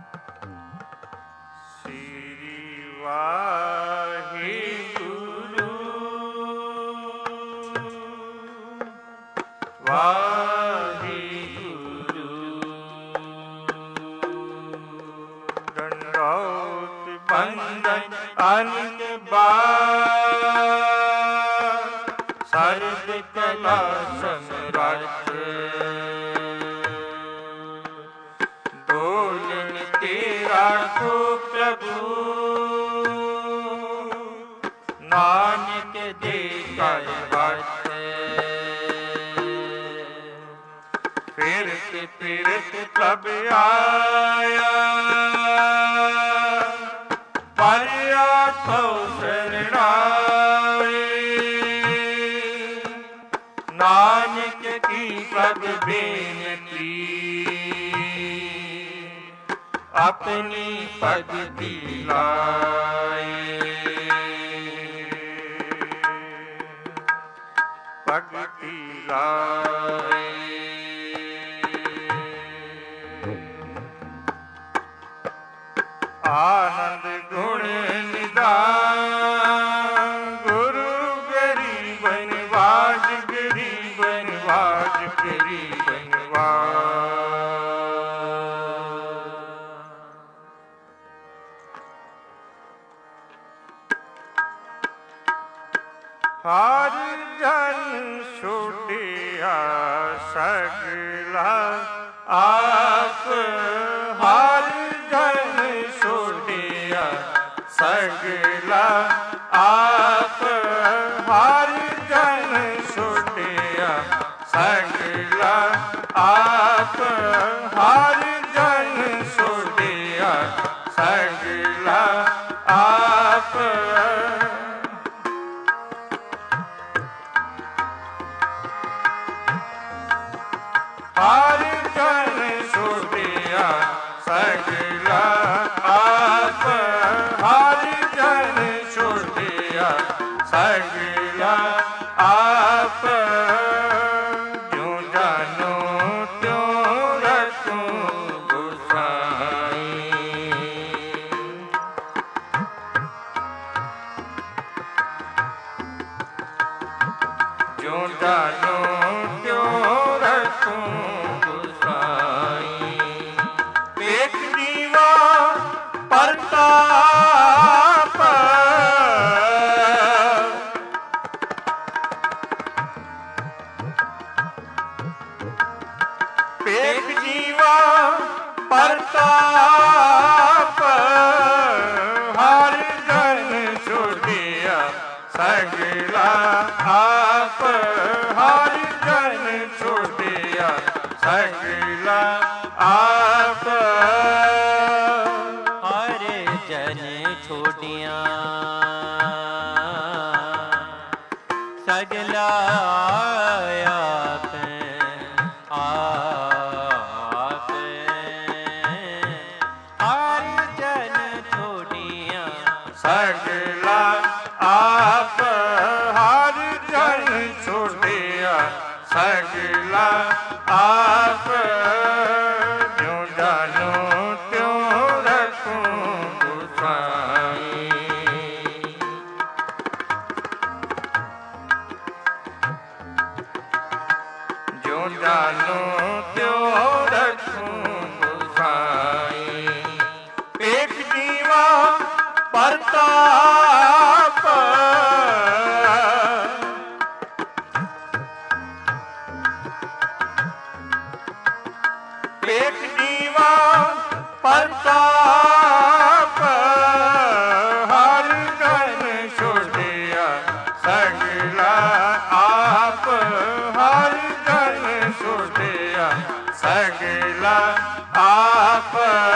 ਸ੍ਰੀ ਵਾਹਿਗੁਰੂ ਵਾਹਿਗੁਰੂ। ਦੰਡੌਤ ਬੰਦਨ ਅਨੰਦ ਬਾਰ ਸਰਬ ਕਲਾ ਸਮਰੱਥ। ਬੋਲਨ ਤੇ ਰਾਖੋ ਪ੍ਰਭੂ ਨਾਨਕ ਦੇ ਘਰ ਵਸ। ਫਿਰਤ ਫਿਰਤ ਪ੍ਰਭ ਆਇਆ ਪਰ ਆਖੋ ਸਰਣਾਏ। ਨਾਨਕ ਕੀ ਪ੍ਰਭ ਬੇਨਤੀ ਆਪਣੀ ਭਗਤੀ ਲਾਏ। ਭਗਤੀ ਲਾਏ। ਆਨੰਦ ਗੁਣ ਨਿਧਾਨ ਗੁਰੂ ਗਰੀਬਨ ਵਾਜ ਗਰੀਬਨ ਵਾਜ ਗਰੀਬਨ ਹਰ ਜਨ ਛੋਟਿਆ ਸਗਲਾ ਆਪ। ਹਰ ਜਨ ਛੋਟਿਆ ਸਗਲਾ ਆਪ। ਹਰ ਜਨ ਛੋਟਿਆ ਸਗਲਾ ਆਪ। ਹਰ ਜਨ ਛੋਟਿਆ ਸਗਲਾ ਆਪ। ਹਰ ਜਨ ਛੋਟਿਆ ਸਗਲਾ ਆਪ। ਹਰ ਜਨ ਛੋਟਿਆ ਸਗਲਾ ਆਪ। ਜਿਉ ਜਾਨੋ ਤਿਉ ਰਖੂੰ ਗੁਸਾਈ। ਜਿਉ ਜਾਨੋ ਤਿਉ ਰਖੂੰ ਗੁਸਾਈ। ਵੇਖ ਦੀਵਾ ਪ੍ਰਤਾਪ ਵੇਖ ਜੀਵਾ ਪ੍ਰਤਾਪ। ਹਰ ਜਨ ਛੋਟਿਆ ਸਗਲਾ ਆਪ। ਹਰ ਜਨ ਛੋਟਿਆ ਸਗਲਾ ਆਪ। ਹਰ ਜਨ ਛੋਟਿਆ ਸਗਲਾ ਆਪ। ਆਪ ਹਰ ਜਨ ਛੋਟਿਆ ਸਗਲਾ ਆਪ। ਹਰ ਜਨ ਛੋਟਿਆ ਸਗਲਾ ਆਪ। ਜਿਉ ਜਾਨੋ ਤਿਉ ਰਖੂੰ ਗੁਸਾਈ। ਜਿਉ ਜਾਨੋ ਤਿਉ ਰਖੂੰ ਗੁਸਾਈ। ਵੇਖ ਦੀਵਾ ਪ੍ਰਤਾਪ ਵੇਖ ਦੀਵਾ ਪ੍ਰਤਾਪ। ਹਰ ਜਨ ਛੋਟਿਆ ਸਗਲਾ ਆਪ। ਹਰ ਜਨ ਛੋਟਿਆ ਸਗਲਾ ਆਪ।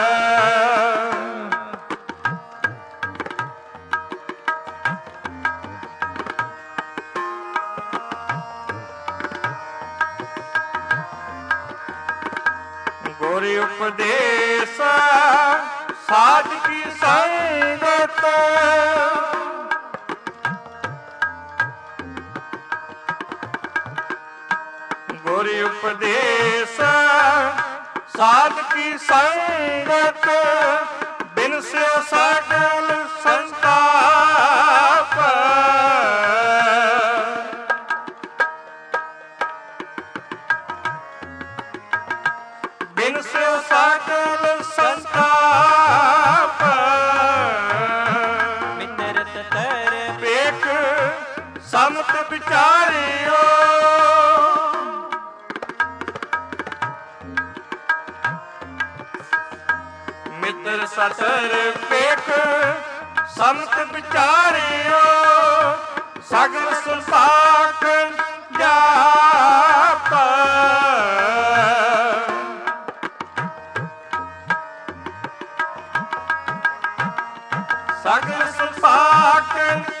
ਗੁਰ ਉਪਦੇਸ ਸਾਧ ਕੀ ਸੰਗਤ। ਗੁਰ ਉਪਦੇਸ ਸਾਧ ਕੀ ਸੰਗਤ ਬਿਨ ਸਿਓ ਸਗਲ ਸੰਤਾਪ ਬਿਨ ਸਿਓ ਸਗਲ ਸੰਤਾਪ ਮਿਤਰਤ ਤਰ ਵੇਖ ਸਮਤ ਵਿਚਾਰਿਓ ਮਿੱਤਰ ਸਤਰ ਵੇਖ ਸਮਤ ਵਿਚਾਰਿਓ ਸਗਲ ਸੰਸਾਖ ਜਾਪ ਸਗਲ ਸੰਸਾਖ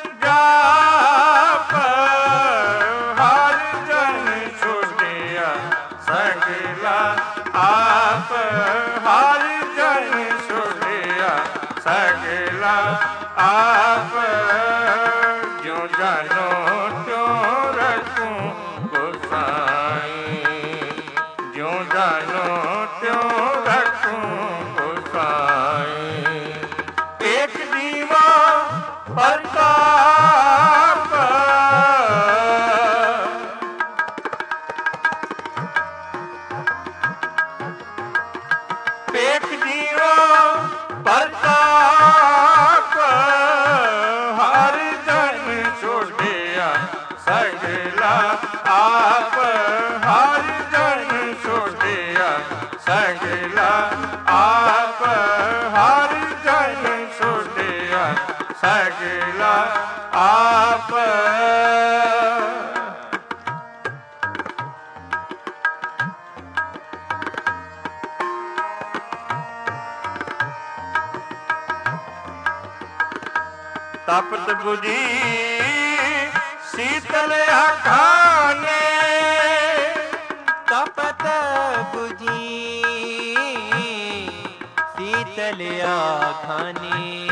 ਜਾਪ ਹਰ ਜਨ ਛੋੜਿਆ ਸਗਲਾ ਆਪ ਹਰ ਜਨ ਛੋੜਿਆ ਸਗਲਾ ਆਪ ਜੋ ਜਾਨੋ ਤਿਉ ਰਖੂੰ ਗੁਸਾਈ ਜੋ ਜਾਨੋ ਤਿਉ ਰਖੂੰ ਗੁਸਾਈ ਏਕ ਦੀਵਾ ਪ੍ਰਤਾਪ ਏਕ ਦੀਵਾ ਪ੍ਰਤਾਪ ਹਰ ਜਨ ਛੋੜਿਆ ਸਗਲਾ ਆਪ ਹਰ ਜਨ ਛੋੜਿਆ ਸਗਲਾ ਆਪ ਹਰ ਜਨ ਛੋੜਿਆ ਸਗਲਾ ਆਪ ਤਪਤ ਬੁਝੀ ਸੀਤਲ ਆਖਾਨੇ ਤਪਤ ਬੁਝੀ ਸੀਤਲ ਆਖਾਨੀ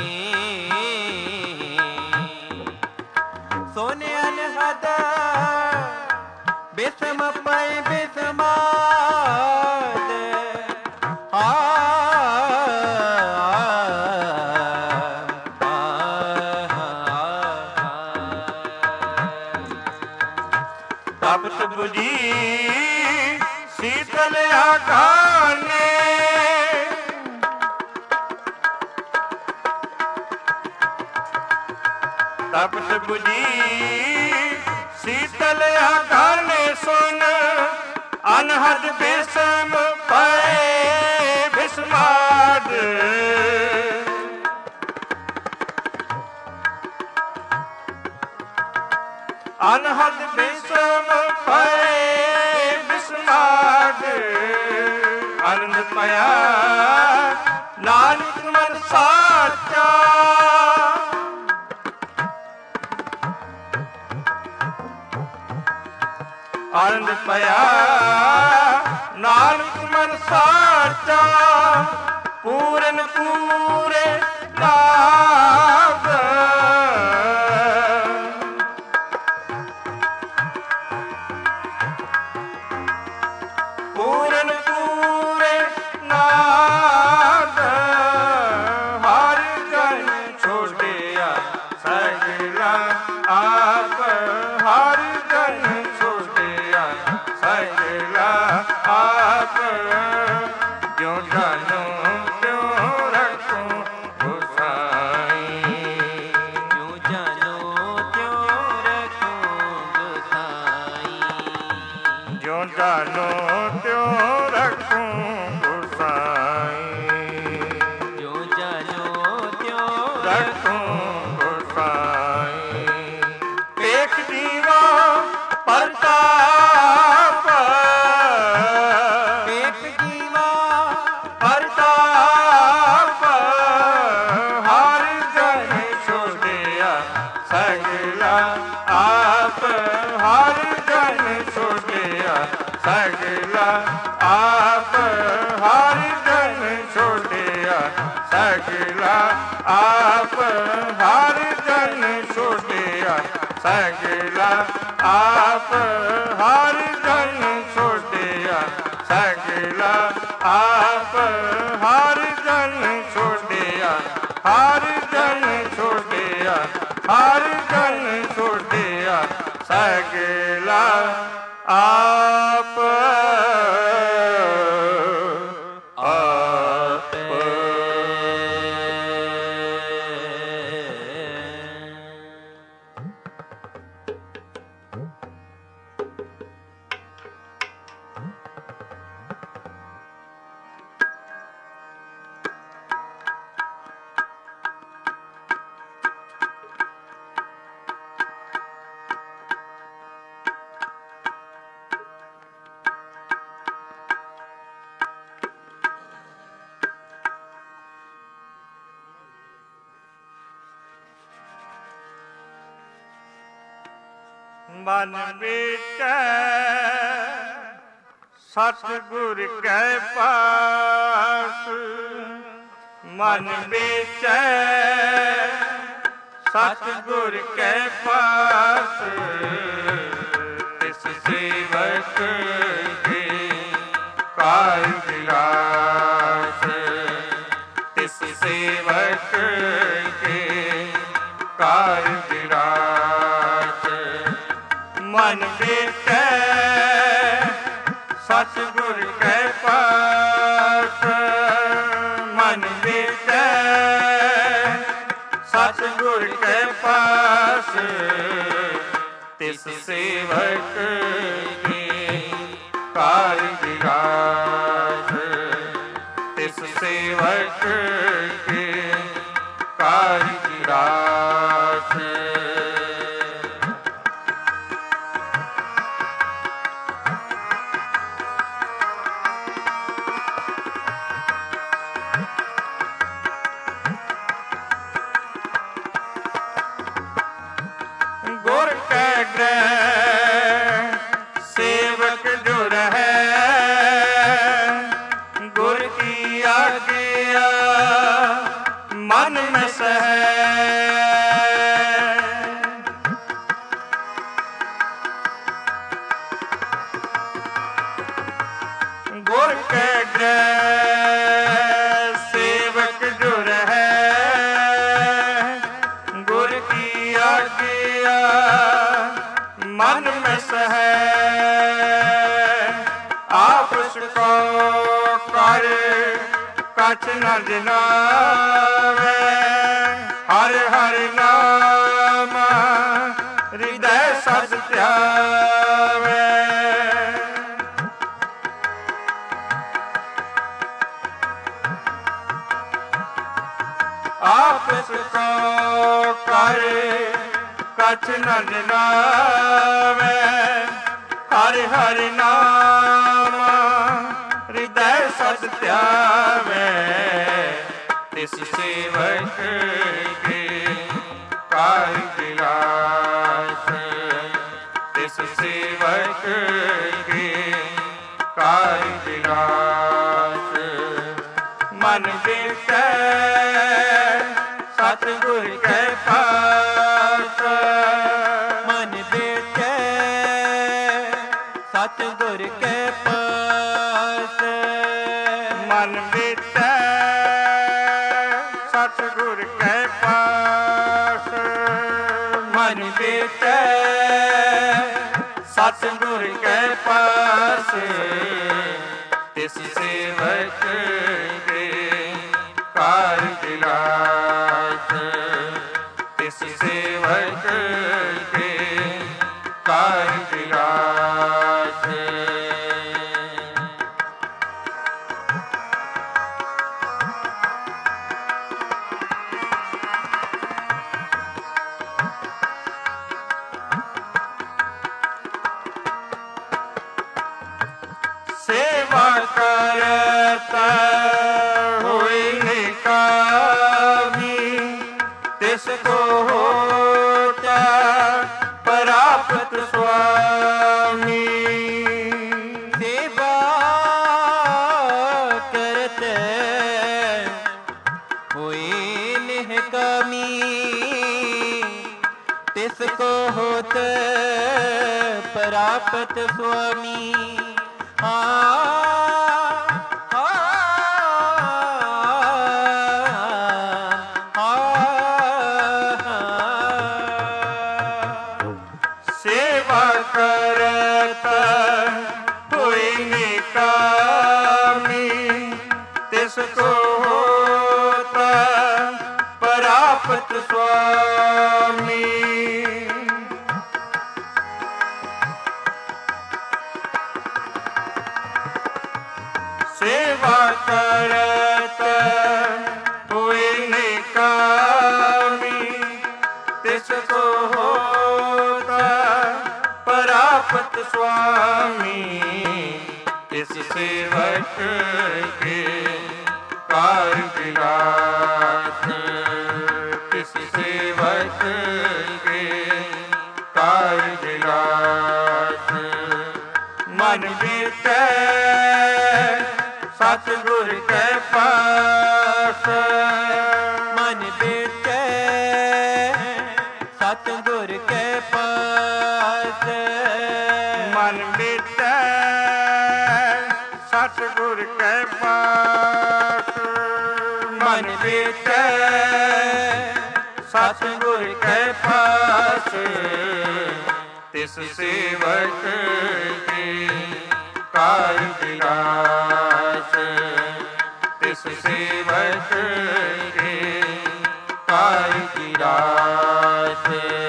ਸੋਨੇ ਅਨਹਦ ਬਿਸਮ ਪੈ ਬਿਸਮਾਦ ਤਪਤ ਬੁਝੀ ਸੀਤਲ ਆਖਾਨੇ ਤਪਤ ਬੁਝੀ ਸੀਤਲ ਆਖਾਨੇ ਸੁਨ ਅਨਹਦ ਬਿਸਮ ਪਏ ਬਿਸਮਾਦ ਅਨਹਦ ਬਿਸਮ ਪਏ ਬਿਸਮਾਦ ਆਨੰਦ ਪਿਆ ਨਾਨਕ ਮਨ ਸਾਚਾ ਆਨੰਦ ਪਿਆ ਨਾਨਕ ਮਨ ਸਾਚਾ ਪੂਰਨ ਪੂਰੇ ਨਾਮ ਪੂਰਨ ਪੂਰੇ ਨਾਦ ਹਰ ਜਨ ਛੋੜਿਆ ਸਗਲਾ ਆਪ ਹਰ ਜਨ ਛੋੜਿਆ ਸਗਲਾ ਆਪ ਜੋ ਜਾਨੋ ਤਿਉ ਰਖੂੰ ਗੁਸਾਈ ਜੋ ਜਾਨੋ ਤਿਉ ਰਖੂੰ ਗੁਸਾਈ ਜੋ ਜਾਨੋ ਤਿਉ ਰਖੂੰ ਗੁਸਾਈ ਜੋ ਜਾਨੋ ਤਿਉ ਰਖੂੰ ਗੁਸਾਈ ਏਕ ਦੀਵਾ ਪ੍ਰਤਾਪ ਏਕ ਜੀਵਾ ਪ੍ਰਤਾਪ ਹਰ ਜਨ ਛੋੜਿਆ ਸਗਲਾ ਆਪ ਹਰ ਜਨ ਛੋੜਿਆ ਸਗਲਾ ਆਪ ਹਰ ਜਨ ਛੋੜਿਆ ਸਗਲਾ ਆਪ ਹਰ ਜਨ ਛੋੜਿਆ ਸਗਲਾ ਆਪ ਹਰ ਜਨ ਛੋੜਿਆ ਸਗਲਾ आप हर जन छोड़िया हर जन छोड़िया हर जन छोड़िया सगला आप मन बिच सतगुर के पास मन बिच सतगुर के पास इस सेवक के कार विलास इस सेवक के कार विलास मन बिच सतगुर के पास मन बिच सतगुर के पास तिस सेवक के कार विलास तिस सेवक के कार विलास गुर के ग्रह सेवक जो रहे गुर की आज्ञा मन में सहे गुर के ग्रह सेवक जो रहे गुर की आज्ञा मन में सहे आप उसको कर कछ न दिनावे हर हर नाम हृदय सच ध्यावे आप उसको कर कछ न दिनावे हरि हरि नाम हृदय सच ध्यावे तिस सेवक के कार विलास तिस सेवक के कार विलास मन बिच सतगुर के पास मन बिच सतगुर के पास मन बिच सतगुर के पास मन बिच सतगुर के पास तिस सेवक के कार विलास तिस सेवक के कार विलास सेवा करता हुई निकामी तिसको होता प्राप्त स्वामी सेवा करते हुई निहकामी तिसको होत प्राप्त स्वामी हाँ हाँ स्वामी। सेवा करत हुए निकामी, तिसको होता परापत स्वामी। इस सेवक के कार्य विलास, इस सेवक के कार्य विलास। मन बीते सतगुर के पास, मन बीते सतगुर के पास। मन बीते सतगुर के पास। मन बीते सतगुर के पास। तिस सेवक के कार्य विलास, तिस सेवक के कार्य विलास।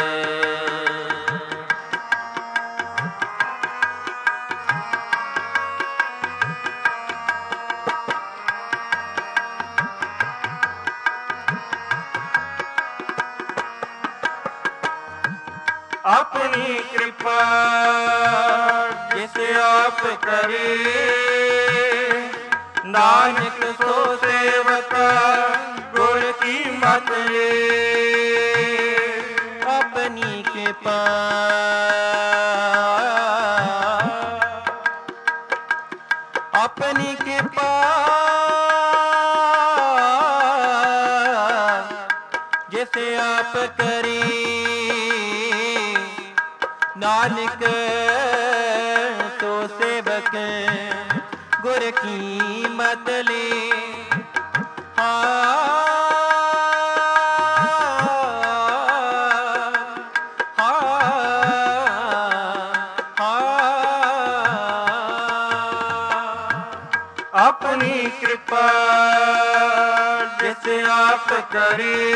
अपनी कृपा जिसे आप करे, नानक सो सेवक गुर की मत ले। अपनी कृपा अपनी कृपा जिसे आप करें, नानक तो सेवक गुर की मत ले। अपनी कृपा जिसे आप करे,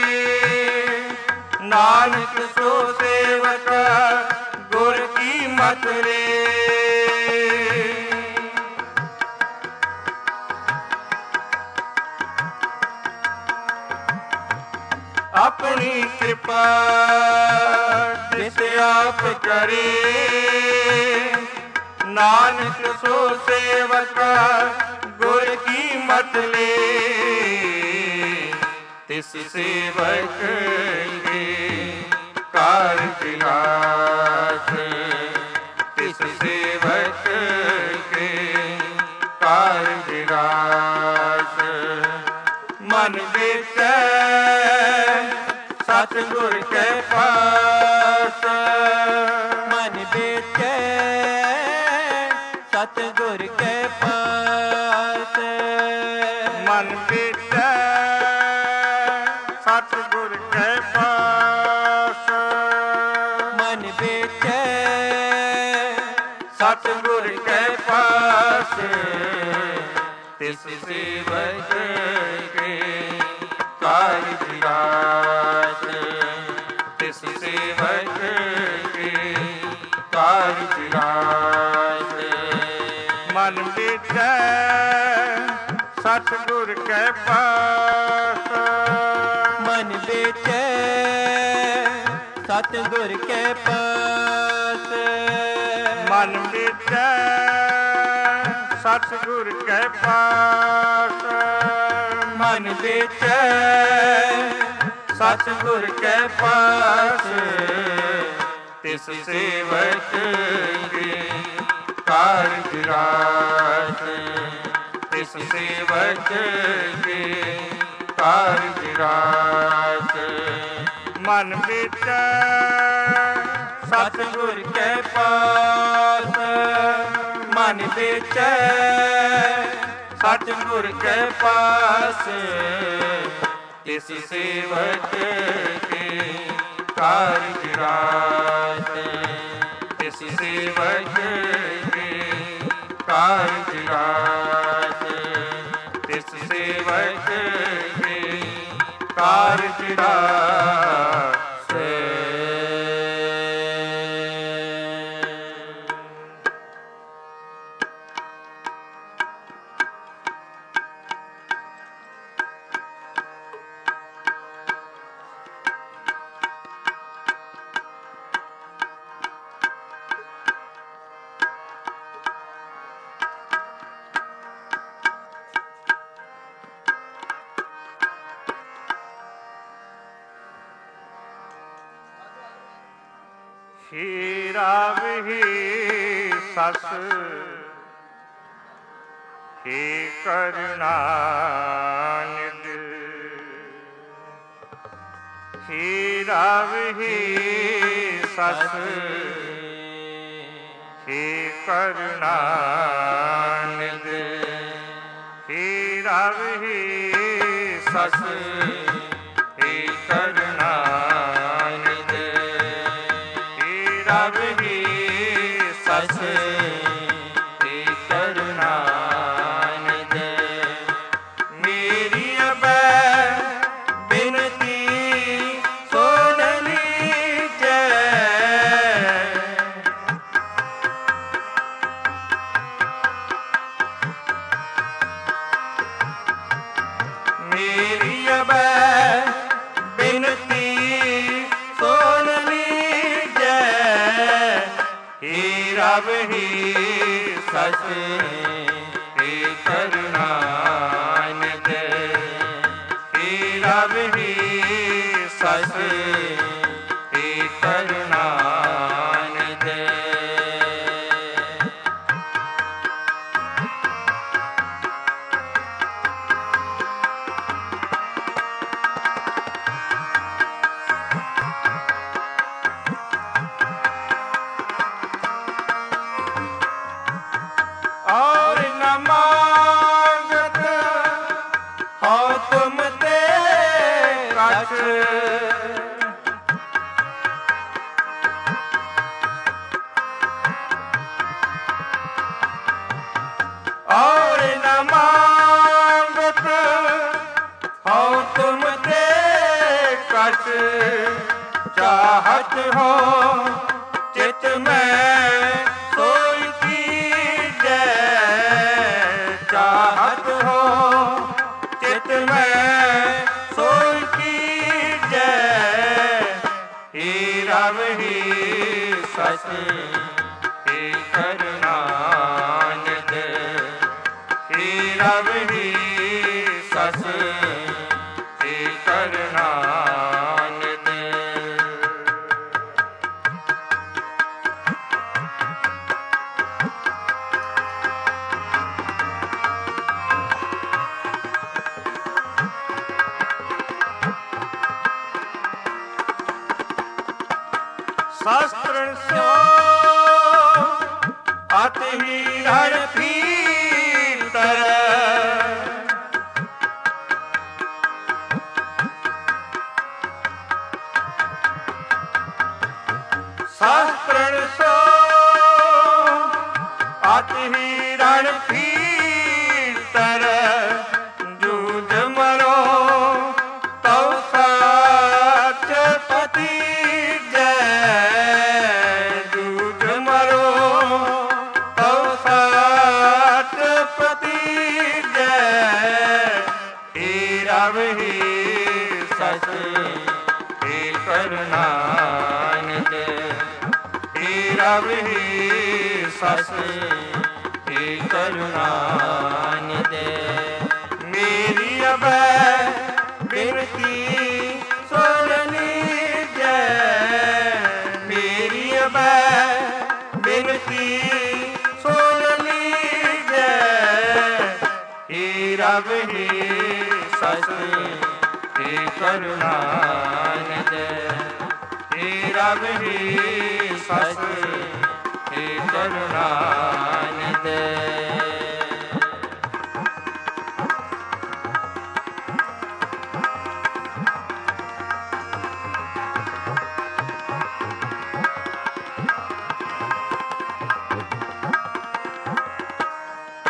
नानक सो सेवक गुर की मत ले। अपनी कृपा जिसे आप करे, नानक सो सेवक गुर की मत ले। तिस सेवक के कार्य विलास, तिस सेवक के कार्य विलास। मन बीते सतगुर के पास, मन बीते सतगुर के पास। मन बीते सतगुर के पास। मन बीते सतगुर के पास। तिस सेवक के कार्य विलास, तिस सेवक के कार्य विलास। मन बीते सतगुर के पास। मन बीते सतगुर के पास। मन बीते सतगुर के पास। मन बीते सतगुर के पास। तिस सेवक के कार्य विलास, तिस सेवक के कार्य विलास। मन बीते सतगुर के पास। मन बीते सतगुर के पास। तिस सेवक के कार्य विलास, तिस सेवक के कार्य विलास। तिस सेवक के कार्य पार चिरासे। हीरा ही सस ही करुणानिध, हीरा ही सस ही करुणानिध, हीरा ही सस ही करुणानिध, रब ही सस ही करुणानिध। मेरी अब बिनती सुन लीजिए, मेरी अब बिनती सुन लीजिए। रब ही सस ही करुणानिध, रब ही सस ही करुणानिध। और न मांगत हो तुम ते कछ, और न मांगत हो तुम ते कछ। चाहत हो चित में सोई कीजिए, चाहत हो चित में सोई कीजिए। रब ही सस ही करुणानिध, रब ही सस ही करुणानिध। शास्त्र सो अति हिरण भीतर, शास्त्र सो अति हिरण भीतर। जूझ मरो तो सच पति रब ही सस ही करुणानिध, रब ही सस ही करुणानिध। मेरी अब बिनती सुन लीजिए, मेरी अब बिनती सुन लीजिए। रब ही सस ही करुणानिध, रब ही सस ही करुणानिध।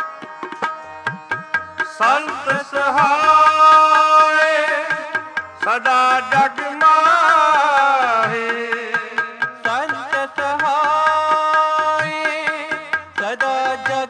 संत सहाय सदा जग माहे। संत सहाय सदा जग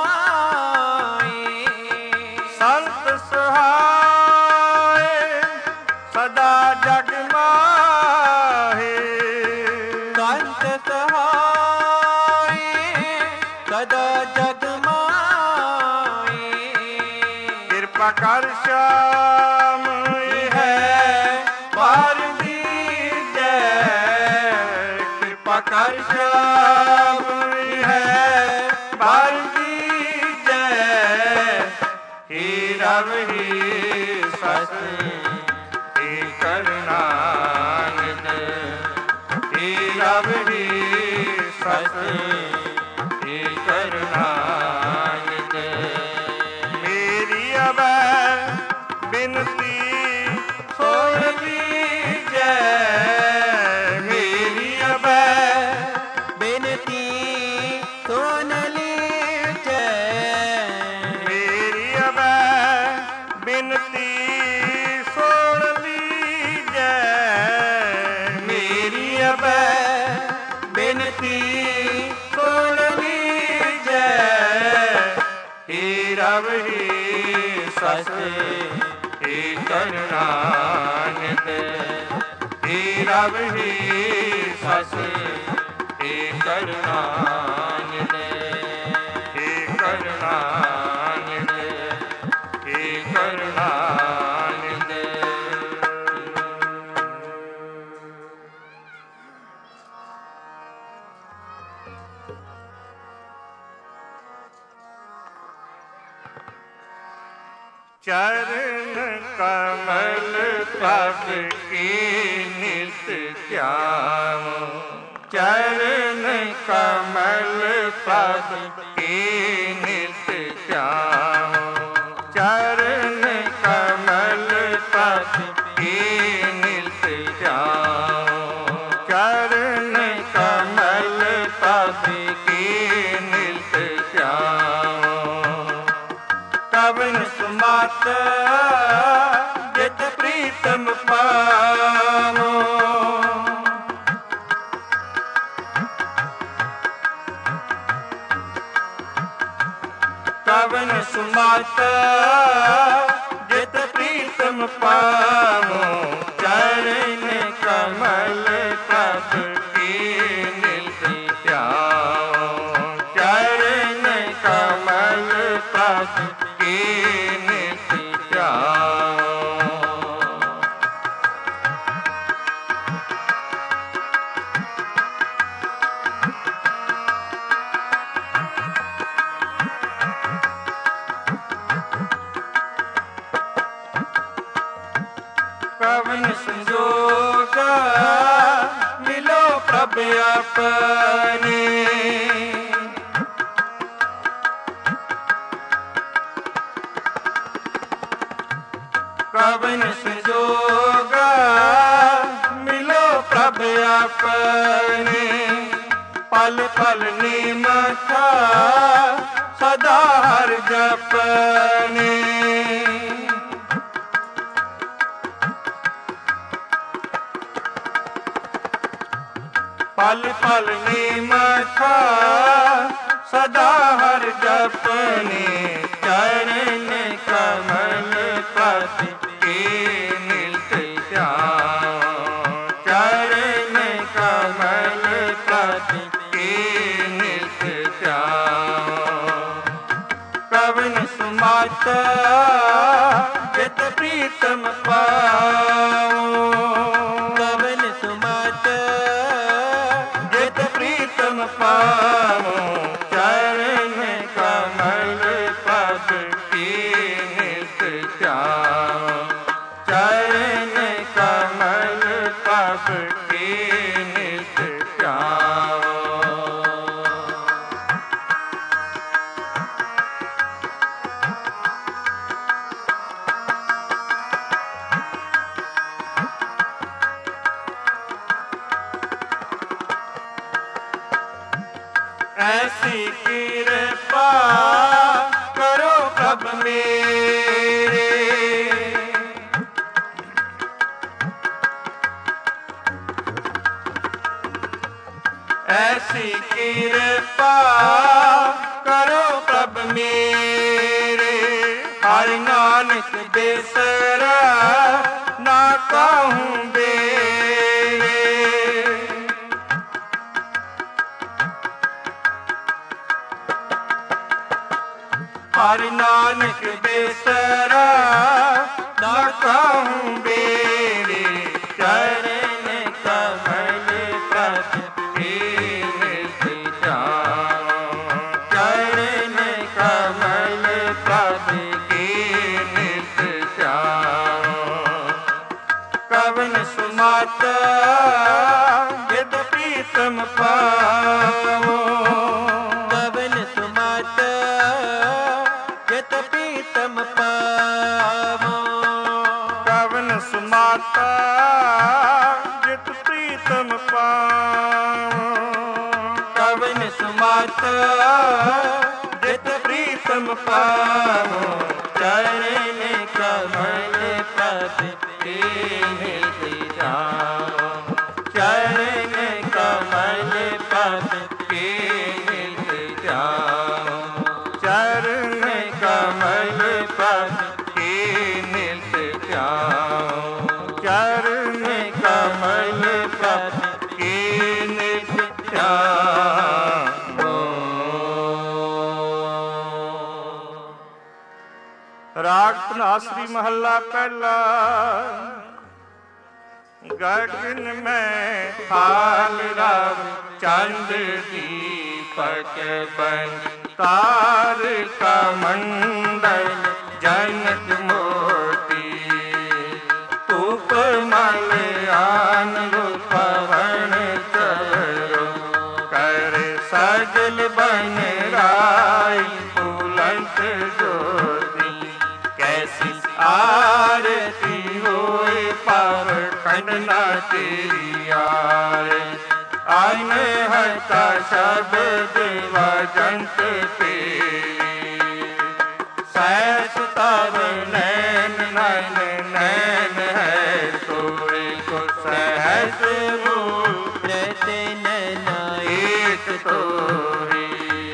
माहे। संत सहाय सदा जग माहे। संत सहाय सदा जग माहे। कृपा कर श्याम है बार दीजै। कृपा कर श्याम है बार दीजै। हे रव ही सस हे करुणानिध। हे रव ही सस हे करुणानिध। मेरी अबै बिनती सुन लीजै। मेरी अबै बिनती सुन लीजै। मेरी अबै बिनती सुन लीजै। मेरी अबै बिनती सुन लीजै। हे रव ही सस हे करुणानिध। हे रव ही सस हे करुणानिध। हे करुणानिध। हे करुणानिध। चरण कमल तब की नित ध्यान। चरण कमल तब की नित ध्यान। चरण कमल तब की नित ध्यान। चरण कमल तब की नित ध्यान। कवन सुमात जित प्रीतम पावो। कवन सुमात जित प्रीतम पावो। चरण कमल तब की नित ध्यान। चरण कमल तब की नित ध्यान। कवन संजोग मिलो प्रभ अपने। कवन संजोग मिलो प्रभ अपने। पल पल निमखा सदा हर जपने। पल पल निमखा सदा हर जपने। चरण कमल तब की नित ध्यान। चरण कमल तब की नित ध्यान। कवन सुमात जित प्रीतम पावो। कवन सुमत जित प्रीतम पावो। चरण कमल तब की नित ध्यान। चरण कमल तब की नित ध्यान। ऐसी कृपा करो प्रभ मेरे। ऐसी कृपा करो प्रभ मेरे, हरि नानक बेसरा ना कहूँ बेरे। हरि नानक बेसरा ना कहूँ बेरे, चरण कमल प्रभ के नित जाऊं, चरण कमल प्रभ के नित जाऊं। कवन सुमाता यद प्रीतम पावो, कवन सुमाता यत प्रीतम पावो, कवन सुमाता यत प्रीतम पावो, कवन सुमाता यत प्रीतम पावो। चरण कमल प्रभ के नित जाऊं, चरण कमल प्रभ के नित जाऊं, चरण कमल प्रभ के नित जाऊं, चरण कमल प्रभ के नित जाऊं। राग धनासरी महला पहला। गगन में हाल रव चंद दीपक बन, तारका मंडल जनक मोती, उपमल आन पवन चरो, कर सजल बन राय फूलंत ज्योति। कैसी आरती होए पाव खंडना तेरी आए, अनहता शब्द वजंत तेरी। सहस तव नैन नैन नैन है सोए को, सहस मूरत नैना एक तोरी।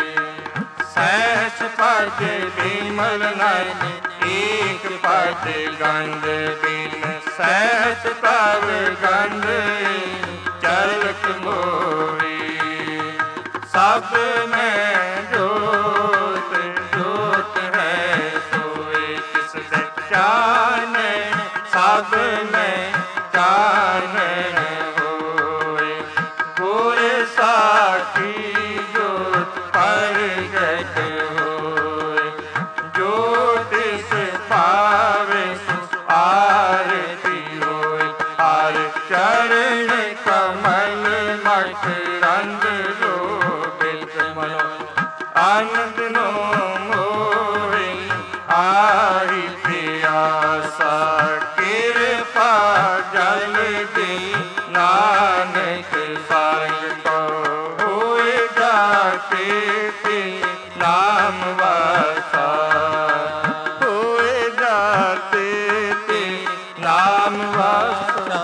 सहस पद विमल नयन एक पद गंध बिन, सहस तव गंध चलत मोरी। सब में जोत जोत है सोए किस जाने, सब में चानन होए। गुर साखी जोत प्रगट होए, ज्योतिष पावे आरती होए। हर चरण कमल मठ रंग लोभित मनो, आनंद नो मोहे आई प्यासा। कृपा जल दी नानक संग को, होए जाके ते नाम वासा, होए जाते ते नाम वासा।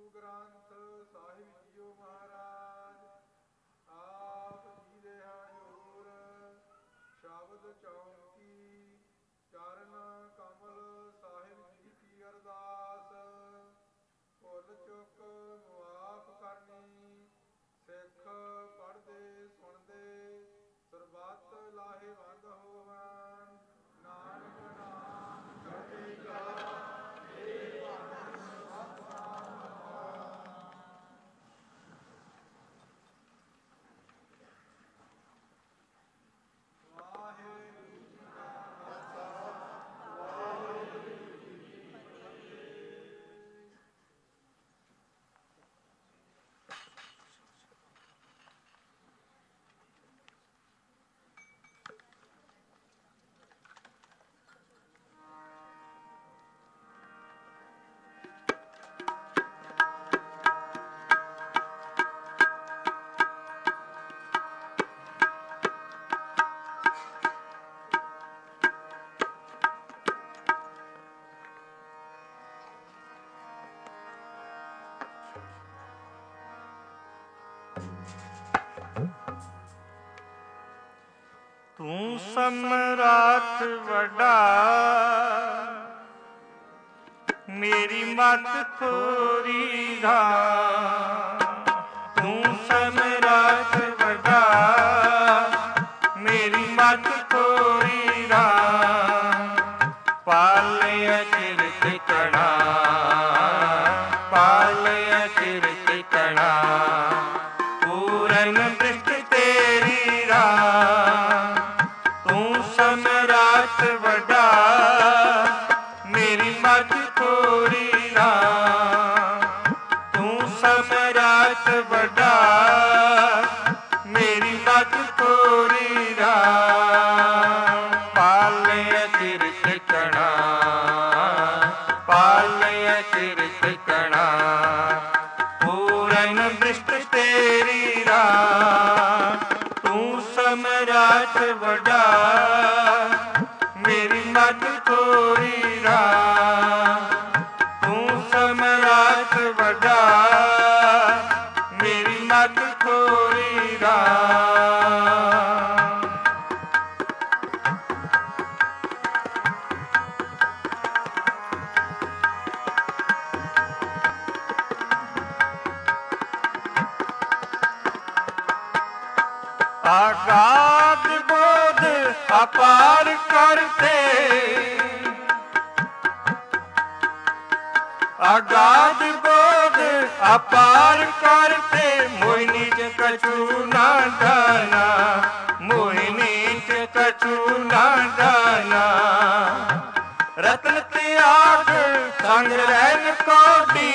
ਗ੍ਰੰਥ ਸਾਹਿਬ ਜੀਓ ਮਹਾਰਾਜ ਆਪ ਜੀ ਦੇ ਹਜੂਰ ਸ਼ਬਦ ਚੌਂਕੀ ਚਰਨ ਕਮਲ ਸਾਹਿਬ ਜੀ ਕੀ ਅਰਦਾਸ ਭੁੱਲ ਚੁੱਕ ਮੁਆਫ ਕਰਨੀ ਸਿੱਖ ਪੜ੍ਹਦੇ ਸੁਣਦੇ ਸਰਬੱਤ ਲਾਹੇਵੰਦ ਹੋਵਨ ਨਾਨਕ ਨਾਮ ਚੜ੍ਹਦੀ ਕਲਾ ਤੂੰ ਸਮਰਾਟ ਵੱਡਾ ਮੇਰੀ ਮਤ ਖੋਰੀ ਦਾ ਤੂੰ ਸਮਰਾਟ ਵੱਡਾ ਮੇਰੀ ਮਤ ਖੋਰੀ ਦਾ ਪਾਲਿਆ ਚਿਰ ਕਣਾ ਪਾਲਿਆ ਚਿਰ ਕਣਾ ਪੂਰਨ ਦ੍ਰਿਸ਼ਟ ਤੇਰੀ ਰਾ ਸਮਰਾਟ ਵੱਡਾ ਮੇਰੀ ਮਤ ਖੋਰੀ ਨਾ ਤੂੰ ਸਮਰਾਟ ਵੱਡਾ ਮੇਰੀ ਮਤ ਖੋਰੀ ਨਾ ਪਾਲਿਆ ਚਿਰ ਟਿਕਣਾ ਪਾਲਿਆ ਚਿਰ ਟਿਕਣਾ ਪੂਰਨ ਦ੍ਰਿਸ਼ਟ ਤੇਰੀ ਰਾ ਤੂੰ ਸਮਰਾਟ ਵੱਡਾ ਮੇਰੀ ਮਤ ਖੋਰੀ ਰਾ ਤੂੰ ਸਮਰਾਟ ਵੱਡਾ ਮੇਰੀ ਮਤ ਖੋਰੀ ਰਾ ਆਗਾਦ ਬੋਧ ਅਪਾਰ ਕਰਤੇ ਆਗਾਦ ਬੋਧ ਅਪਾਰ ਕਰਤੇ ਮੋਹਿ ਨੀਚ ਕਛੂ ਨਾ ਜਾਣਾ ਮੋਹਿ ਨੀਚ ਕਛੂ ਨਾ ਜਾਣਾ ਰਤਨ ਤਿਆਗ ਸੰਗ ਰਹਿਨ ਕੋਟੀ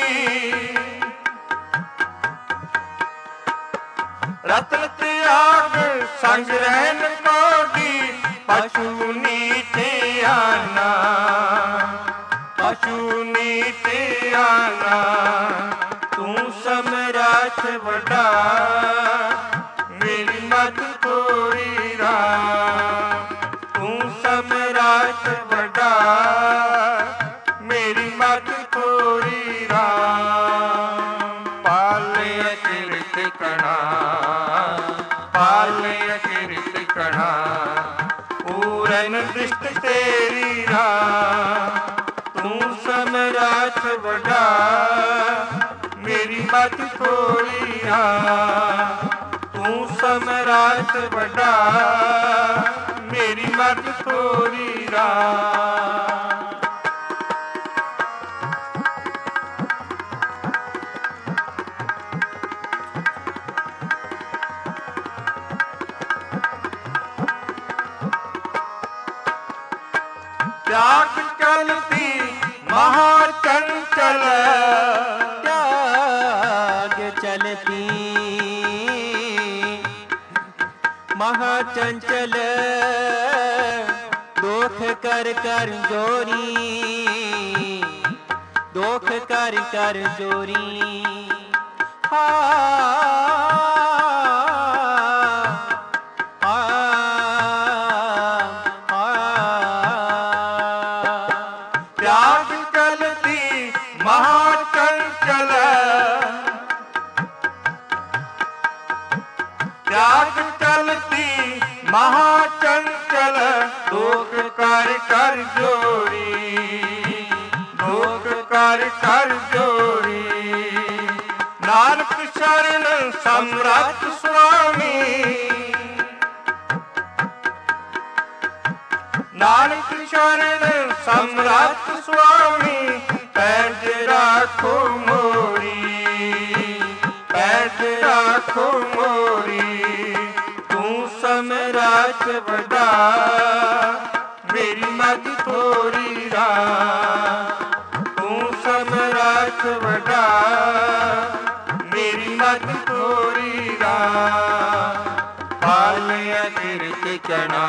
ਰਤਨ ਤਿਆਗ ਸੰਗ ਰਹਿਨ ਕੋਟੀ ਪਸ਼ੂ ਨੀਚੇ ਆਨਾ ਪਸ਼ੂ ਨੀਚੇ ਆਨਾ ਤੂੰ ਸਮਰਾਟ ਵੱਡਾ ਮੇਰੀ ਮਤ ਖੋਰੀ ਰਾ ਤੂੰ ਸਮਰਾਟ ਵੱਡਾ ਮੇਰੀ ਮਤ ਖੋਰੀ ਰਾ ਪਾਲਿਆ ਚਿਰ ਟਿਕਣਾ ਪਾਲਿਆ ਚਿਰ ਟਿਕਣਾ ਪੂਰਨ ਦ੍ਰਿਸ਼ਟ ਤੇਰੀ ਰਾ ਤੂੰ ਸਮਰਾਟ ਵੱਡਾ ਮੇਰੀ ਮਤ ਖੋਰੀ ਰਾ ਤੂੰ ਸਮਰਾਟ ਵੱਡਾ ਮੇਰੀ ਮਤ ਖੋਰੀ ਰਾ त्याग चलती महाचंचल त्याग चलती महाचंचल दोख कर कर जोरी दोख कर कर जोरी हा त्याग चलती महाचंचल ਕਰ ਜੋੜੀ, ਦੁਖ ਕਰ ਕਰ ਜੋੜੀ। ਨਾਨਕ ਸ਼ਰਨ ਸਮਰੱਥ ਸੁਆਮੀ, ਨਾਨਕ ਸ਼ਰਨ ਸਮਰੱਥ ਸੁਆਮੀ। ਪੈਜ ਰਾਖੋ ਮੋਰੀ, ਪੈਜ ਰਾਖੋ ਮੋਰੀ। ਤੂੰ ਸਮਰੱਥ ਵੱਡਾ, ਮੇਰੀ ਮਤ ਥੋੜੀ ਰਾ। ਤੂੰ ਸਮਰੱਥ ਵੱਡਾ, ਮੇਰੀ ਮਤ ਥੋੜੀ ਰਾ। ਪਾਲਿਆ ਕਿਰਤ ਕਣਾ,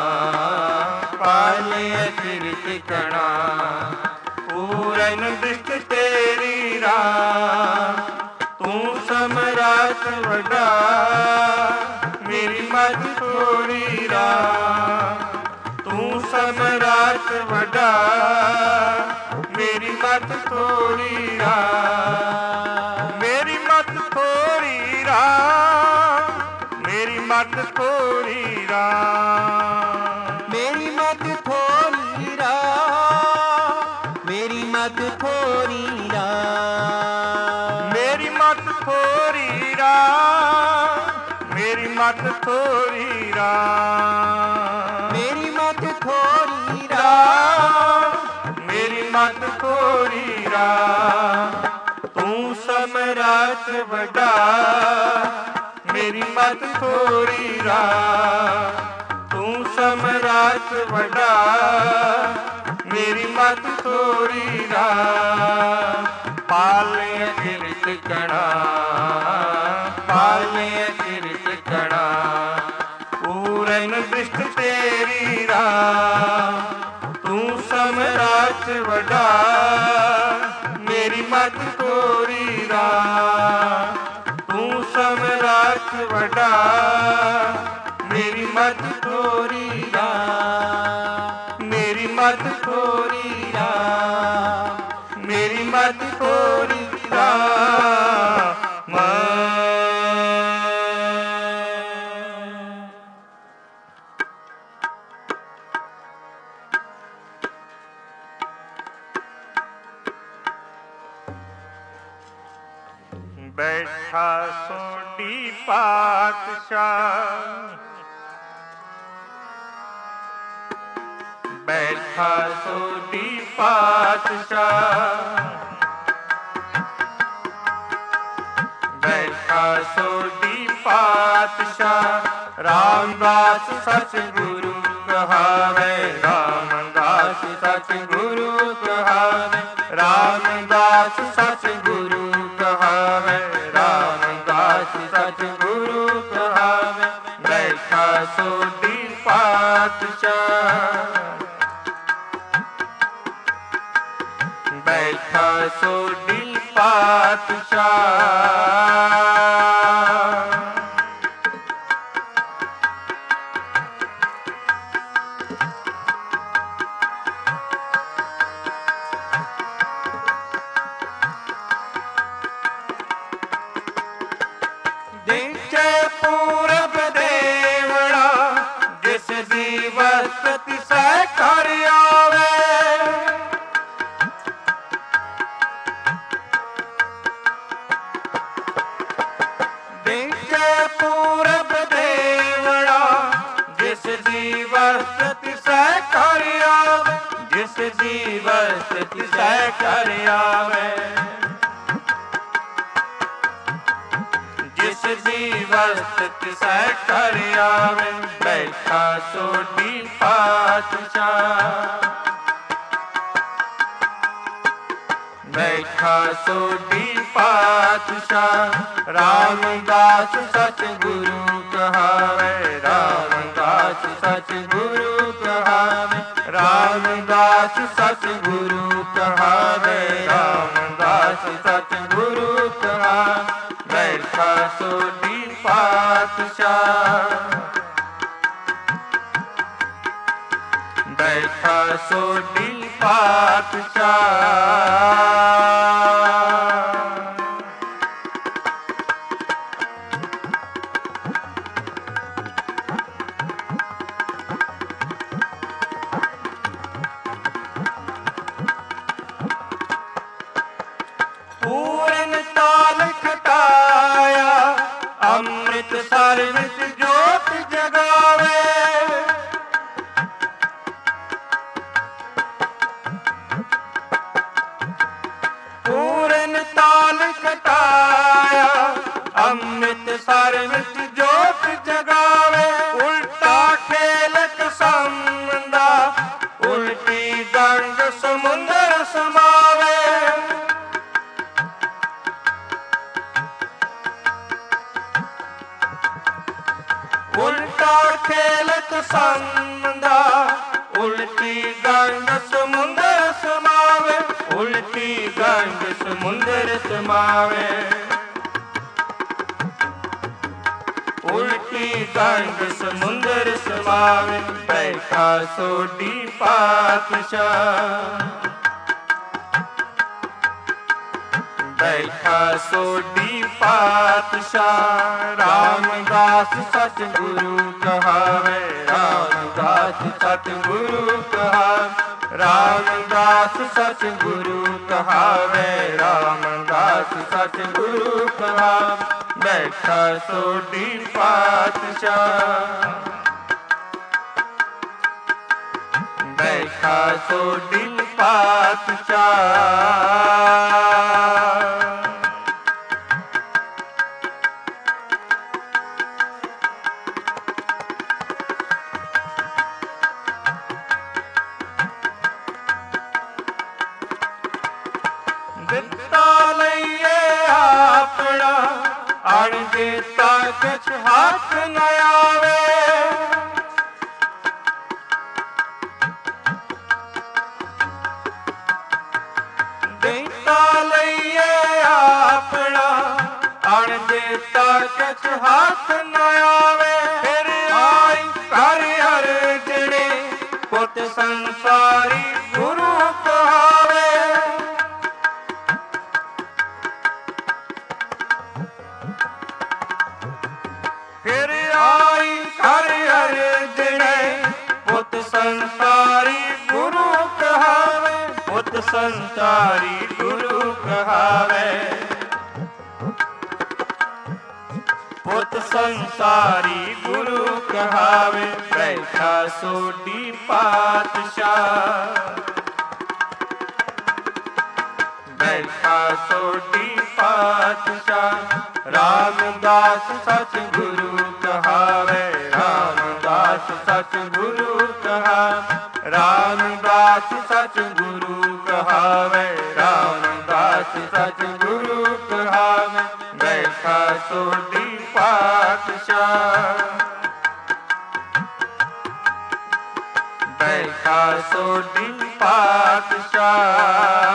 ਪਾਲਿਆ ਕਿਰਤ ਕਣਾ। ਪੂਰਨ ਦ੍ਰਿਸ਼ਟ ਤੇਰੀ ਰਾ। ਤੂੰ ਸਮਰੱਥ ਵੱਡਾ, ਮੇਰੀ ਮਤ ਥੋੜੀ ਰਾ। ਤੂੰ ਸਮਰੱਥ ਵੱਡਾ, ਮੇਰੀ ਮਤ ਥੋੜੀ ਰਾ। ਮੇਰੀ ਮਤ ਥੋੜੀ ਰਾ, ਮੇਰੀ ਮਤ ਥੋੜੀ ਰਾ। ਮੇਰੀ ਮਤ ਥੋੜੀ ਰਾ, ਮੇਰੀ ਮਤ ਥੋੜੀ ਰਾ। ਮੇਰੀ ਮਤ ਥੋੜੀ ਰਾ, ਮੇਰੀ ਮਤ ਥੋੜੀ ਰਾ। ਮੇਰੀ ਮਤ ਥੋੜੀ ਰਾ, ਮੇਰੀ ਮਤ ਥੋੜੀ ਰਾ। ਤੂੰ ਸਮਰੱਥ ਵੱਡਾ, ਮੇਰੀ ਮਤ ਥੋੜੀ ਰਾ। ਤੂੰ ਸਮਰੱਥ ਵੱਡਾ, ਮੇਰੀ ਮਤ ਥੋੜੀ ਰਾ। ਪਾਲਿਆ ਕਿਰਤ ਕਣਾ, ਪਾਲਿਆ ਕਿਰਤ ਕਣਾ। ਪੂਰਨ ਦ੍ਰਿਸ਼ਟ ਤੇਰੀ ਰਾ। ਤੂੰ ਸਮਰੱਥ ਵੱਡਾ, ਮੇਰੀ ਮਤ ਥੋੜੀ ਰਾ। ਤੂੰ ਸਮਰੱਥ ਵੱਡਾ, ਮੇਰੀ ਮਤ ਥੋੜੀ ਰਾ। ਮੇਰੀ ਮਤ ਥੋੜੀ ਰਾ, ਮੇਰੀ ਮਤ ਥੋੜੀ ਰਾ। ਬੈਠਾ ਸੋਢੀ ਪਾਤਸ਼ਾਹ, ਬੈਠਾ ਸੋਢੀ ਪਾਤਸ਼ਾਹ। ਬੈਠਾ ਸੋਢੀ ਪਾਤਸ਼ਾਹ। ਰਾਮਦਾਸ ਸਤਿਗੁਰੂ ਕਹਾਵੇ, ਰਾਮਦਾਸ ਸਤਿਗੁਰੂ ਕਹਾਵੇ। ਰਾਮਦਾਸ ਸਤਿਗੁਰੂ ਕਹਾਵੇ, ਰਾਮਦਾਸ ਸਤਿਗੁਰੂ ਕਹਾਵੇ। ਬੈਠਾ ਸੋਢੀ ਪਾਤਸ਼ਾਹ, ਬੈਠਾ ਸੋਢੀ ਪਾਤਸ਼ਾਹ। ਦੇਖੇ ਪੂਰਬ ਦੇਵੜਾ, ਜਿਸ ਦੀ ਵਸਤ ਸਹਿ ਕਰ ਆਵੇ। ਦੇਖੇ ਪੂਰਬ ਦੇਵੜਾ, ਜਿਸ ਦੀ ਵਸਤ ਸਹਿ ਕਰ ਆਵੇ। ਜਿਸ ਦੀ ਵਸਤ ਸਹਿ ਕਰ ਆਵੇ। ਜਿਸ ਦੀ ਵਸਤ ਸਹਿ ਕਰ ਆਵੇ। ਬੈਠਾ ਸੋਢੀ ਪਾਤਸ਼ਾਹ, ਬੈਠਾ ਸੋਢੀ ਪਾਤਸ਼ਾਹ। ਰਾਮਦਾਸ ਸਤਿਗੁਰੂ ਕਹਾਵੇ, ਰਾਮਦਾਸ ਸਤਿਗੁਰੂ ਕਹਾਵੇ। ਰਾਮਦਾਸ ਸਤਿਗੁਰੂ ਕਹਾਵੇ, ਰਾਮਦਾਸ ਸਤਿਗੁਰੂ ਕਹਾਵੇ। ਬੈਠਾ ਸੋਢੀ ਪਾਤਸ਼ਾਹ, ਬੈਠਾ ਸੋਢੀ ਪਾਤਸ਼ਾਹ। ਉਲਟੀ ਗੰਗ ਸਮੁੰਦਰ ਸਮਾਵੇ ਉਲਟਾ ਖੇਲਤ ਸੰਦਾ ਉਲਟੀ ਗੰਗ ਸਮੁੰਦਰ ਸਮਾਵੇ ਉਲਟੀ ਗੰਗ ਸਮੁੰਦਰ ਸਮਾਵੇ ਉਲਟੀ ਗੰਗ ਸਮੁੰਦਰ ਸਮਾਵੇ ਬੈਠਾ ਸੋਢੀ ਪਾਤਸ਼ਾਹ ਬੈਠਾ ਸੋਢੀ ਪਾਤਸ਼ਾਹ ਰਾਮਦਾਸ ਸਤਿਗੁਰੂ ਕਹਾਵੇ ਰਾਮਦਾਸ ਸਤਿਗੁਰੂ ਕਹਾਵੇ ਰਾਮਦਾਸ ਸਤਿਗੁਰੂ ਕਹਾਵੇ ਰਾਮਦਾਸ ਸਤਿਗੁਰੂ ਕਹਾਵੇ ਬੈਠਾ ਸੋਢੀ ਪਾਤਸ਼ਾਹ ਬੈਠਾ ਸੋਢੀ ਪਾਤਸ਼ਾਹ ਦਿੱਤਾ ਲਈਏ ਆਪਣਾ ਅਣ ਦਿੱਤਾ ਕੁਛ ਹੱਥ ਨ ਆਵੇ ਦਿੱਤਾ ਲਈਏ ਆਪਣਾ ਅਣ ਦਿੱਤਾ ਕੁਛ ਹੱਥ ਨ ਆਵੇ ਫਿਰ ਆਈ ਘਰ ਅਰਜਣੇ ਪੁੱਤ ਸੰਸਾਰੀ ਗੁਰੂ ਕਹਾਵੇ ਫਿਰ ਆਈ ਘਰ ਅਰਜਣੇ ਪੁੱਤ ਸੰਸਾਰੀ ਗੁਰੂ ਕਹਾਵੇ ਪੁੱਤ ਸੰਸਾਰੀ ਗੁਰੂ ਕਹਾਵੇ ਪੁੱਤ ਸੰਸਾਰੀ ਗੁਰੂ ਕਹਾਵੇ ਬੈਠਾ ਸੋਢੀ ਪਾਤਸ਼ਾਹ ਬੈਠਾ ਸੋਢੀ ਪਾਤਸ਼ਾਹ ਰਾਮਦਾਸ ਸਤਿਗੁਰੂ ਕਹਾਵੇ ਰਾਮਦਾਸ ਸਤਿਗੁਰੂ ਕਹਾਵੇ ਰਾਮਦਾਸ ਸਤਿਗੁਰੂ ਕਹਾਵੇ ਰਾਮਦਾਸ ਸਤਿਗੁਰੂ ਕਹਾਵੇ ਬੈਠਾ ਸੋਢੀ ਪਾਤਸ਼ਾਹ ਬੈਠਾ ਸੋਢੀ ਪਾਤਸ਼ਾਹ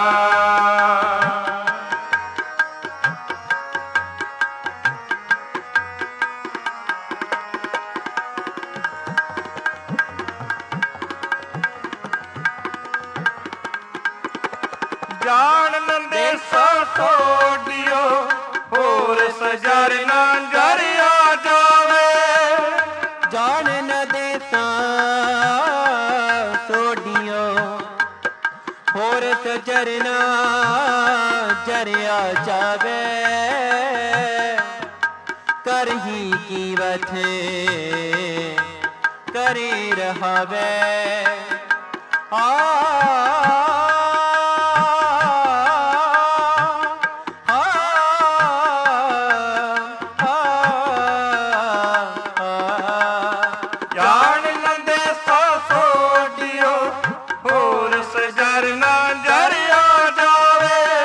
ਜਾਣ ਨੰਦੇ ਸੋਢਿਓ ਹੋਰ ਸਜਰ ਨਾ ਜਰਿਆ ਜਾਵੇ ਜਾਣ ਨ ਦੇਤਾ ਸੋਢਿਓ ਹੋਰ ਸਜਰਨਾ ਜਰਿਆ ਜਾਵੇ ਕਰਹੀ ਕੀਵਤ ਕਰੀ ਰਹਾਵੇ ਜਾਣ ਲੰਦੇ ਸੋਢਿਓ ਹੋਰ ਸਜਰ ਨਾ ਜਰਿਆ ਜਾਵੇ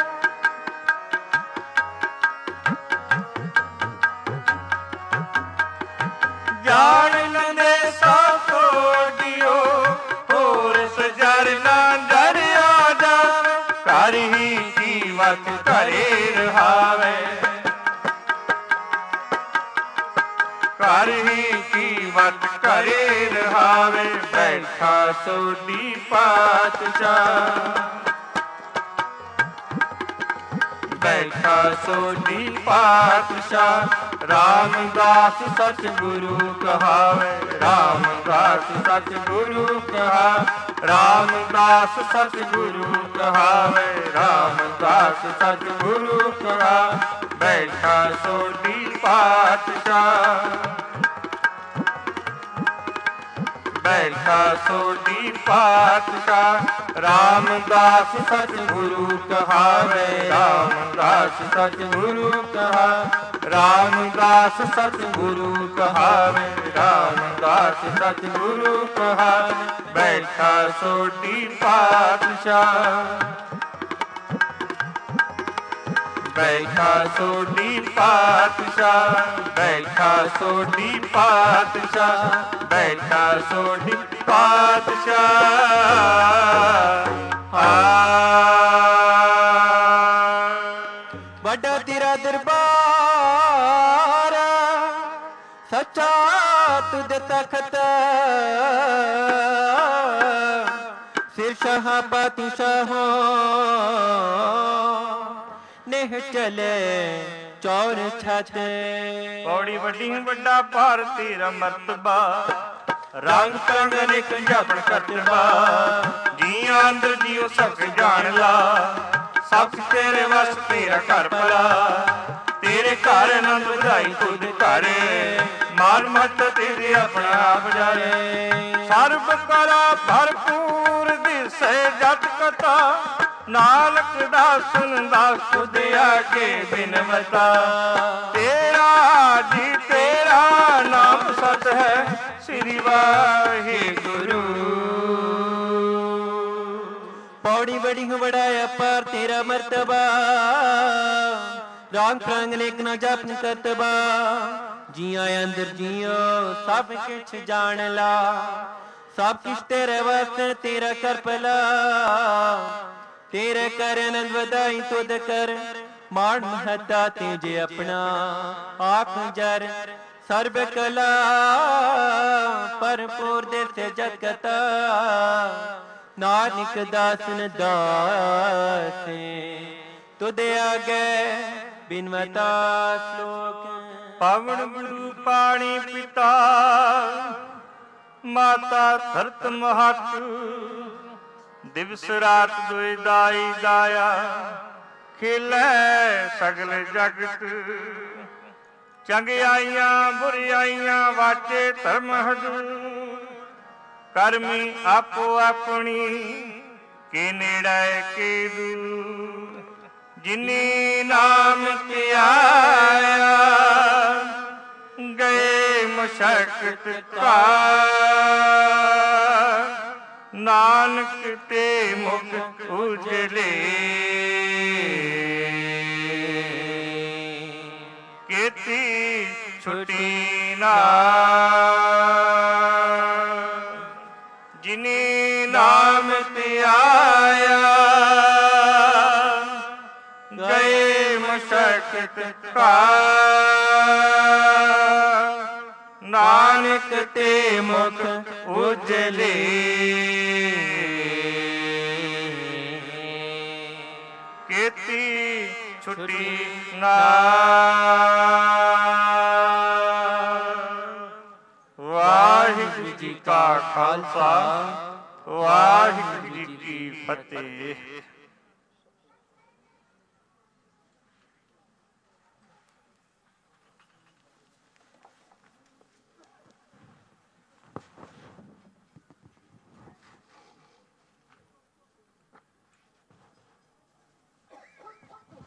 ਜਾਣ ਲੰਦੇ ਸੋਢਿਓ ਹੋਰ ਸਜਰ ਨਾ ਜਰਿਆ ਜਾਵੇ ਘਰ ਹੀ ਜੀਵਤ ਘਰੇ ਰਹਾਵੇ ਘਰ ਹੀ ਕੀਮਤ ਘਰੇ ਰਹਾਵੇ ਬੈਠਾ ਸੋਢੀ ਪਾਤਸ਼ਾਹ ਬੈਠਾ ਸੋਢੀ ਪਾਤਸ਼ਾਹ ਰਾਮਦਾਸ ਸਤਿਗੁਰੂ ਕਹਾਵੇ ਰਾਮਦਾਸ ਸਤਿਗੁਰੂ ਕਹਾਵੇ ਰਾਮਦਾਸ ਸਤਿਗੁਰੂ ਕਹਾਵੇ ਰਾਮਦਾਸ ਸਤਿਗੁਰੂ ਕਹਾਵੇ ਬੈਠਾ ਸੋਢੀ ਪਾਤਸ਼ਾਹ ਬੈਠਾ ਸੋਢੀ ਪਾਤਸ਼ਾਹ ਰਾਮਦਾਸ ਸਤਿਗੁਰੂ ਕਹਾਵੇ ਰਾਮਦਾਸ ਸਤਿਗੁਰੂ ਕਹਾਵੇ ਰਾਮਦਾਸ ਸਤਿਗੁਰੂ ਕਹਾਵੇ, ਰਾਮਦਾਸ ਸਤਿਗੁਰੂ ਕਹਾਵੇ, ਬੈਠਾ ਸੋਢੀ ਪਾਤਸ਼ਾਹ, ਬੈਠਾ ਸੋਢੀ ਪਾਤਸ਼ਾਹ, ਬੈਠਾ ਸੋਢੀ ਪਾਤਸ਼ਾਹ, ਬੈਠਾ ਸੋਢੀ ਪਾਤਸ਼ਾਹ। ਵੱਡਾ ਤੇਰਾ ਦਰਬਾਰ, ਸੱਚਾ ਤੁਧ ਤਖਤ, ਸਿਰ ਸ਼ਾਹ ਪਾਤਸ਼ਾਹੋ ਨੇਹ ਚਲੇ ਚੌਰ ਛਤ। ਪੌੜੀ ਵੱਡੀ ਵੱਡਾ ਭਾਰ ਤੇਰਾ ਮਰਤਬਾ, ਰੰਗ ਕੰਗ ਨਿਕ ਜਪਣ ਕਰਤਬਾ, ਜੀਆਂ ਅੰਦਰ ਜੀਉ ਸਭ ਜਾਣ ਲਾ, ਸਭ ਤੇਰੇ ਵਸ ਤੇਰਾ ਘਰ ਭਲਾ, ਤੇਰੇ ਘਰ ਆਨੰਦ ਵਧਾਈ ਤੁਧ ਘਰ, ਮਾਨ ਮਤ ਤੇਰੇ ਆਪਣਾ ਆਪ ਜਾਏ। ਸਰਬ ਕਲਾ ਭਰਪੂਰ ਦਿਸੈ ਜਤ ਕਥਾ, ਨਾਨਕ ਦਾ ਸੁਨਦਾ ਸੁਧ ਆਗੇ ਬਿਨਵਤਾ। ਤੇਰਾ ਜੀ ਤੇਰਾ ਨਾਮ ਸਤ ਹੈ, ਸ੍ਰੀ ਵਾਹਿਗੁਰੂ। ਪੌੜੀ ਬੜੀ ਬੜਾਇਆ ਪਰ ਤੇਰਾ ਮਰਤਬਾ, ਰੰਗ ਰੰਗ ਨੇਕ ਨਾ ਜਪਨ ਕਰਤਬਾ, ਜੀਆਂ ਅੰਦਰ ਜੀਓ ਸਭ ਕਿਛ ਜਾਣ ਲਾ, ਸਭ ਕਿਛ ਤੇਰੇ ਵਾਸਤੇ ਤੇਰਾ ਕਰ ਭਲਾ, ਤੇਰੇ ਕਰ ਆਨੰਦ ਵਧਾਈ ਤੁਧ ਕਰ, ਮਾਣ ਮਹੱਤਾ ਤੇਜੇ ਆਪਣਾ ਆਖ ਜਰ, ਸਰਬ ਕਲਾ ਭਰਪੂਰ ਦਿਸੇ ਜਗਤ, ਨਾਨਕ ਦਾਸਨ ਦਾਸੇ ਤੁਧ ਆਗੇ ਬਿਨਵਤਾ। ਸ਼ਲੋਕ ਪਵਨ ਗੁਰੂ ਪਾਣੀ ਪਿਤਾ, ਮਾਤਾ ਧਰਤ ਮਹਤ, ਦਿਵਸ ਰਾਤ ਦੁਇ ਦਾਈ ਦਾਇਆ, ਖੇਲੈ ਸਗਲ ਜਗਤ। ਚੰਗਿਆਈਆਂ ਬੁਰਿਆਈਆਂ ਵਾਚੇ ਧਰਮ ਹਜੂਰ, ਕਰਮੀ ਆਪੋ ਆਪਣੀ ਕੇ ਨੇੜੇ ਕੇ ਦੂਰ। ਜਿਨੀ ਨਾਮ ਧਿਆਇਆ ਗਏ ਮਸ਼ਕਤ ਘਾਰ, ਨਾਨਕ ਤੇ ਮੁਖ ਉਜਲੇ। ਕੀਤੀ ਛੁਟੀ ਨਾ ਜਿਨੀ ਨਾਮ ਧਿਆਇਆ, ਗਏ ਮਸ਼ਕਤ ਘਾਰ, ਨਾਨਕ ਤੇ ਮੁਖ ਉਜਲੇ। ਕੀਤੀ ਛੁਟੀ ਨਾ। ਵਾਹਿਗੁਰੂ ਜੀ ਕਾ ਖਾਲਸਾ, ਵਾਹਿਗੁਰੂ ਜੀ ਕੀ ਫਤਿਹ।